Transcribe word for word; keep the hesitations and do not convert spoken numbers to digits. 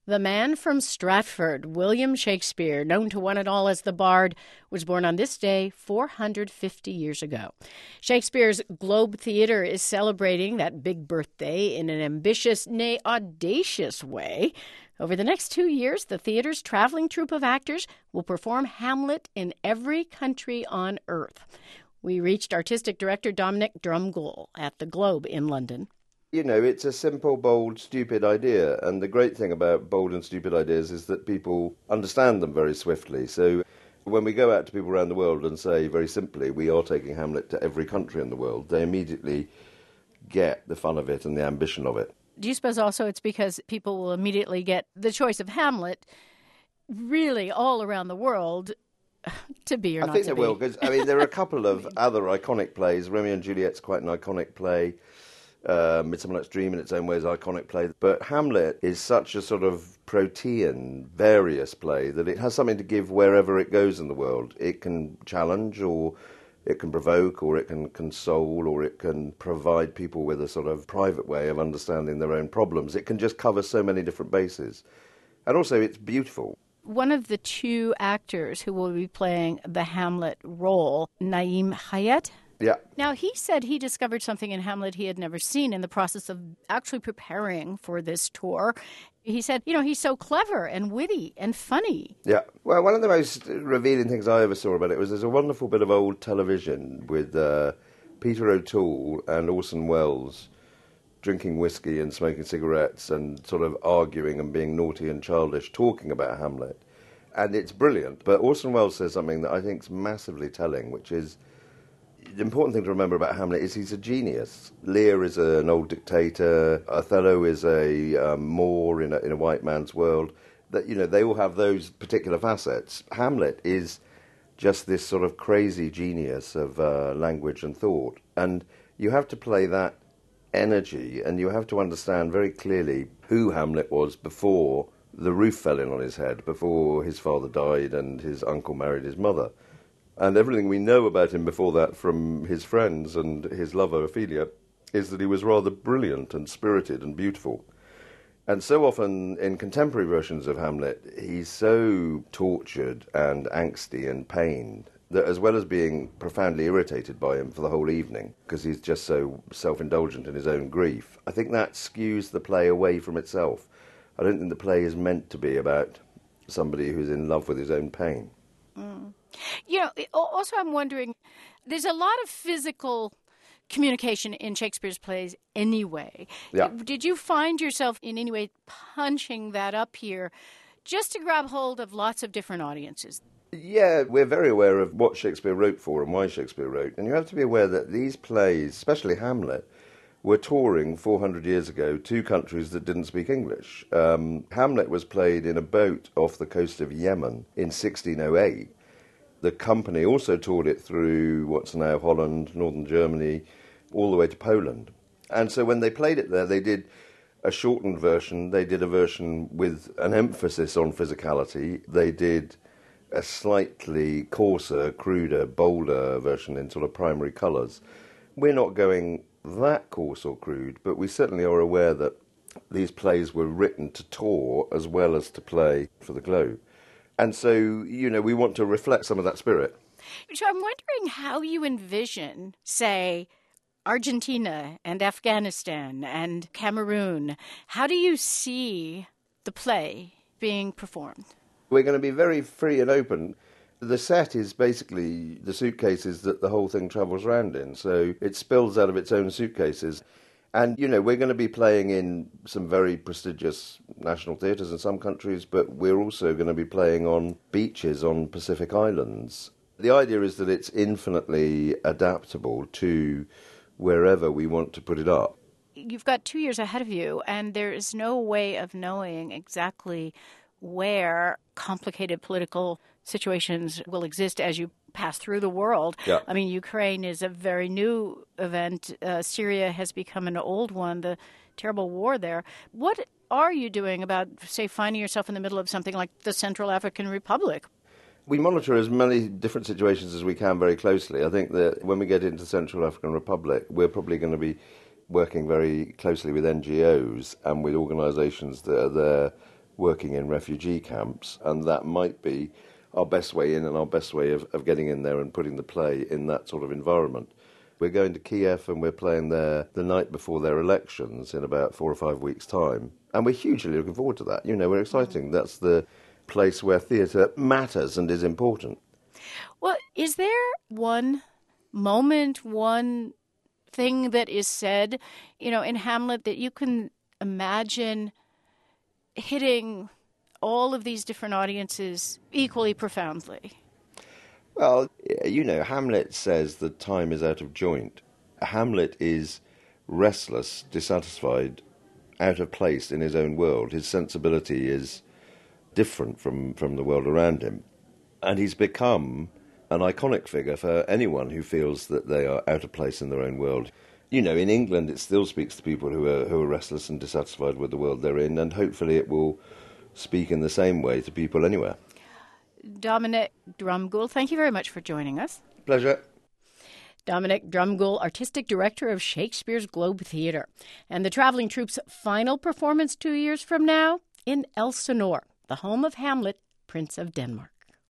The man from Stratford, William Shakespeare, known to one and all as the Bard, was born on this day four hundred fifty years ago. Shakespeare's Globe Theatre is celebrating that big birthday in an ambitious, nay, audacious way. Over the next two years, the theatre's traveling troupe of actors will perform Hamlet in every country on earth. We reached artistic director Dominic Drumgoole at the Globe in London. You know, it's a simple, bold, stupid idea. And the great thing about bold and stupid ideas is that people understand them very swiftly. So when we go out to people around the world and say very simply, we are taking Hamlet to every country in the world, they immediately get the fun of it and the ambition of it. Do you suppose also it's because people will immediately get the choice of Hamlet really all around the world to be or I not think to they be? will, because, I mean, there are a couple of other iconic plays. Romeo and Juliet's quite an iconic play. Uh, Midsummer Night's Dream in its own way is an iconic play. But Hamlet is such a sort of protean, various play that it has something to give wherever it goes in the world. It can challenge, or it can provoke, or it can console, or it can provide people with a sort of private way of understanding their own problems. It can just cover so many different bases. And also it's beautiful. One of the two actors who will be playing the Hamlet role, Naeem Hayat. Yeah. Now, he said he discovered something in Hamlet he had never seen in the process of actually preparing for this tour. He said, you know, he's so clever and witty and funny. Yeah. Well, one of the most revealing things I ever saw about it was there's a wonderful bit of old television with uh, Peter O'Toole and Orson Welles drinking whiskey and smoking cigarettes and sort of arguing and being naughty and childish, talking about Hamlet. And it's brilliant. But Orson Welles says something that I think is massively telling, which is, the important thing to remember about Hamlet is he's a genius. Lear is a, an old dictator. Othello is a um, Moor in a, in a white man's world. That, you know, they all have those particular facets. Hamlet is just this sort of crazy genius of uh, language and thought. And you have to play that energy, and you have to understand very clearly who Hamlet was before the roof fell in on his head, before his father died and his uncle married his mother. And everything we know about him before that from his friends and his lover, Ophelia, is that he was rather brilliant and spirited and beautiful. And so often in contemporary versions of Hamlet, he's so tortured and angsty and pained that, as well as being profoundly irritated by him for the whole evening, because he's just so self-indulgent in his own grief, I think that skews the play away from itself. I don't think the play is meant to be about somebody who's in love with his own pain. Mm. You know, also I'm wondering, there's a lot of physical communication in Shakespeare's plays anyway. Yeah. Did you find yourself in any way punching that up here just to grab hold of lots of different audiences? Yeah, we're very aware of what Shakespeare wrote for and why Shakespeare wrote. And you have to be aware that these plays, especially Hamlet, were touring four hundred years ago to countries that didn't speak English. Um, Hamlet was played in a boat off the coast of Yemen in sixteen oh eight. The company also toured it through what's now Holland, northern Germany, all the way to Poland. And so when they played it there, they did a shortened version. They did a version with an emphasis on physicality. They did a slightly coarser, cruder, bolder version in sort of primary colours. We're not going that coarse or crude, but we certainly are aware that these plays were written to tour as well as to play for the Globe. And so, you know, we want to reflect some of that spirit. So I'm wondering how you envision, say, Argentina and Afghanistan and Cameroon. How do you see the play being performed? We're going to be very free and open. The set is basically the suitcases that the whole thing travels around in, so it spills out of its own suitcases. And, you know, we're going to be playing in some very prestigious national theatres in some countries, but we're also going to be playing on beaches on Pacific Islands. The idea is that it's infinitely adaptable to wherever we want to put it up. You've got two years ahead of you, and there is no way of knowing exactly where complicated political situations will exist as you pass through the world. Yeah. I mean, Ukraine is a very new event. Uh, Syria has become an old one, the terrible war there. What are you doing about, say, finding yourself in the middle of something like the Central African Republic? We monitor as many different situations as we can very closely. I think that when we get into the Central African Republic, we're probably going to be working very closely with N G Os and with organisations that are there working in refugee camps, and that might be our best way in and our best way of, of getting in there and putting the play in that sort of environment. We're going to Kiev and we're playing there the night before their elections in about four or five weeks' time. And we're hugely looking forward to that. You know, we're exciting. That's the place where theatre matters and is important. Well, is there one moment, one thing that is said, you know, in Hamlet that you can imagine hitting all of these different audiences equally profoundly? Well, you know, Hamlet says that time is out of joint. Hamlet is restless, dissatisfied, out of place in his own world. His sensibility is different from, from the world around him. And he's become an iconic figure for anyone who feels that they are out of place in their own world. You know, in England it still speaks to people who are, who are restless and dissatisfied with the world they're in, and hopefully it will speak in the same way to people anywhere. Dominic Drumgoole, thank you very much for joining us. Pleasure. Dominic Drumgoole, Artistic Director of Shakespeare's Globe Theatre. And the Travelling Troupe's final performance two years from now in Elsinore, the home of Hamlet, Prince of Denmark.